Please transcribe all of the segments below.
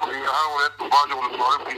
ننګرهار ولایت په باج ولسوالۍ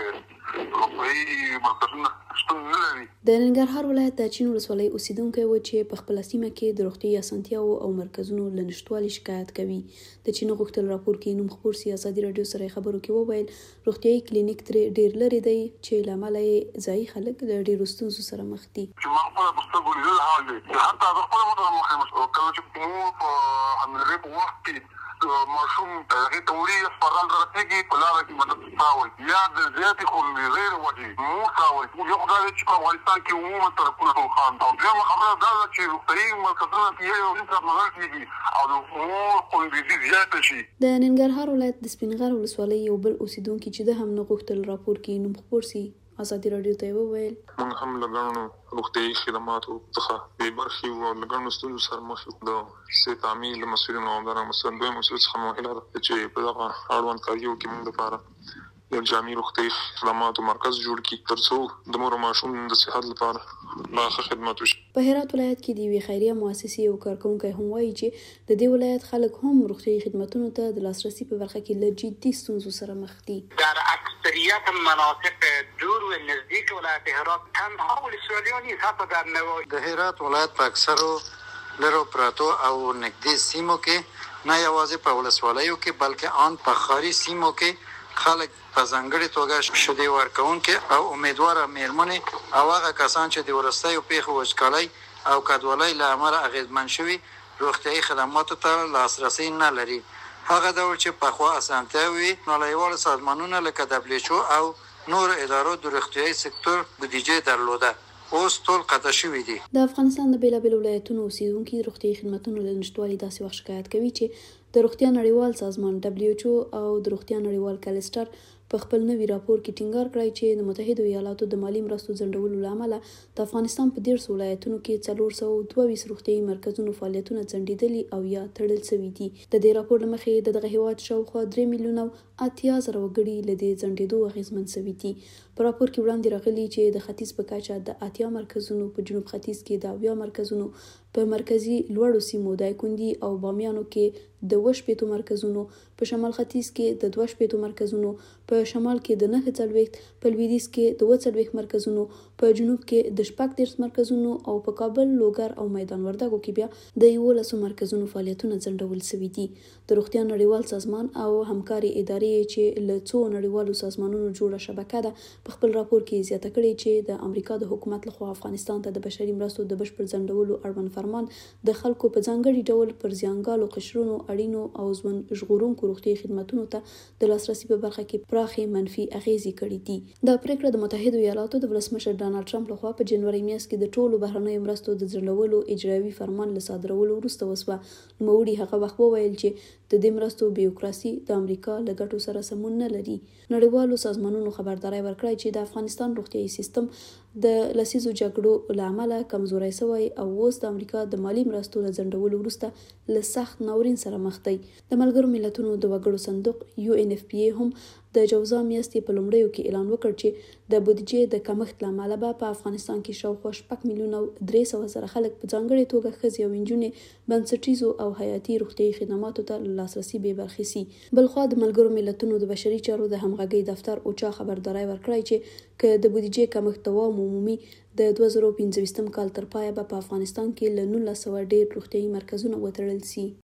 کې روغتیايي مرکزونه شتون نه لري. د ننګرهار ولایت د چین ولسوالۍ اوسیدونکی و چې په خپله سیمه کې د روغتیايي اسانتیاوو او مرکزونو له نشتوالي شکایت کوي. د چین غوښتل راپور کې نوم خپور سي. ازادي راډیو سره خبرو کې وویل روغتیايي کلینیک ترې ډېر لرې دی چې له امله یې ځایي خلک له ډېرو ستونزو سره مخ دي. چې ما خپله په سترګو لیدل حال دی چې حتی زه خپله موټر مخ کله چې مو په حملې په وخت کې ماشوم هغې ته وړي اسپتال ته رسېږي په لاره کې مدد راوړي یا د زیاتې خونې غیر وجې مور راوړي. یو خدای دی چې په افغانستان کې عموما طرفونه ټول خان او دویمه خبره دا ده چې روغتیايي مرکزونه کې یو نیم ساعت مزل کېږي او د مور خوندیزي زیاته شي. د ننګرهار ولایت د سپینغر ولسوالۍ یو بل اوسیدونکي چې ده هم نه غوښتل راپور کې نوم خپور سي ازادي راډیو ته وویل موږ هم له ګڼو روغتیايي خدماتو څخه بې برخې وو او له ګڼو ستونزو سره مخ یو. د صحت عامې له مسؤلینو او همدارنګه مثلا دویم مسؤل څخه موهله ده چې په دغه اړوند کاریو کې موږ لپاره یو جامع روغتیايي خدماتو مرکز جوړ کړي تر څو د مور او ماشوم د صحت لپاره لا ښه خدمات وشي. په هرات ولایت کې د یوې خیریه مؤسسې یو کارکوونکی هم وایي چې د دې ولایت خلک هم روغتیايي خدمتونو ته د لاسرسي په برخه کې له جدي ستونزو سره مخ دي. در اکثریت مناطق دور و نزدیک ولایت هرات تنها ولسوالی‌ها نیست، حتی در نواحی د هرات ولایت په اکثرو لرو پراتو او نږدې سیمو کې نه یوازې په ولسوالیو کې بلکې ان په ښاري سیمو کې خلک په ځانګړې توګه شیدې ورکوونکي او امیدواره میرمنې او هغه کسان چې د وروستیو پیښو وچکالۍ او کډوالۍ له امله اغېزمن شوي روغتیايي خدماتو ته لاسرسی نه لري. هغه ډول چې پخوا اسانتیاوې نړیوال سازمانونه لکه WHO او نور ادارو د روغتیايي سکتور بودیجه درلوده اوس ټول قطع شوي دي. د افغانستان د بېلابېلو ولایتونو اوسیدونکي روغتیايي خدمتونو له نشتوالي داسې وخت شکایت کوي چې د روغتیا نړیوال سازمان WHO او د روغتیا نړیوال کلسټر په خپل نوي راپور کې ټینګار کړی چې د متحده ایالاتو د مالي مرستو ځنډولو له امله د افغانستان په 13 ولایتونو کې 422 روغتیايي مرکزونو فعالیتونه ځنډېدلي او یا تړل شوي دي. د دې راپور له مخې د دغه هیواد شاوخوا 3 میلیونه 80,000 وګړي له دې ځنډېدو اغېزمن شوي دي. په راپور کې وړاندې راغلي چې د ختیځ په کچه د 80 مرکزونو، په جنوب ختیځ کې د 70 مرکزونو، په مرکزي لوړو سیمو دایکنډي او بامیانو کې د 20 مرکزونو، په شمال ختیځ کې د 20 مرکزونو، په شمال کې د 49، په لویدیځ کې د 42 مرکزونو، په جنوب کې د 14 مرکزونو او په کابل، لوګر او میدان وردګو کې بیا د 11 مرکزونو فعالیتونه ځنډول شوي دي. د روغتیا نړیوال سازمان او همکاري ادارې چې له څو نړیوالو سازمانونو جوړه شبکه ده په خپل راپور کې زیاته کړې چې د امریکا د حکومت لخوا افغانستان ته د بشري مرستو د بشپړ ځنډولو اړوند فرمان د خلکو په ځانګړي ډول پر زیانګالو قشرونو، اړینو او ژوند ژغورونکو روغتیايي خدمتونو ته د لاسرسي په برخه کې پراخې منفي اغېزې کړې دي. دا پریکړه د متحده ایالاتو د ولسمشر ډانلډ ټرمپ لخوا په جنوري میاشت کې د ټولو بهرنیو مرستو د ځنډولو اجرایوي فرمان له صادرولو وروسته وشوه. نوموړي هغه وخت وویل چې د دې مرستو بیوکراسي د امریکا له ګټو سره سمون نه لري. نړیوالو سازمانونو خبرداری ورکړی چې د افغانستان روغتیايي سیستم د لسیزو جګړو له امله کمزوری شوی او اوس د امریکا د مالي مرستو له ځنډولو وروسته له سخت ناورین سره مخ دی. د ملګرو ملتونو د وګړو صندوق UNFPA هم د جوزا میاشتې په لومړیو کې اعلان وکړ چې د بودیجې د کمښت له امله به په افغانستان کې شاوخوا 6 میلیونه 300,000 خلک په ځانګړې توګه ښځې او نجونې بنسټیزو او حیاتي روغتیايي خدماتو ته له لاسرسي بې برخې سي. بلخوا د ملګرو ملتونو د بشري چارو د همغږۍ دفتر اوچا خبرداری ورکړی چې که د بودیجې کمښت دوام ومومي د 2015 کال تر پایه به په افغانستان کې له 1900 ډېر روغتیايي مرکزونه وتړل سي.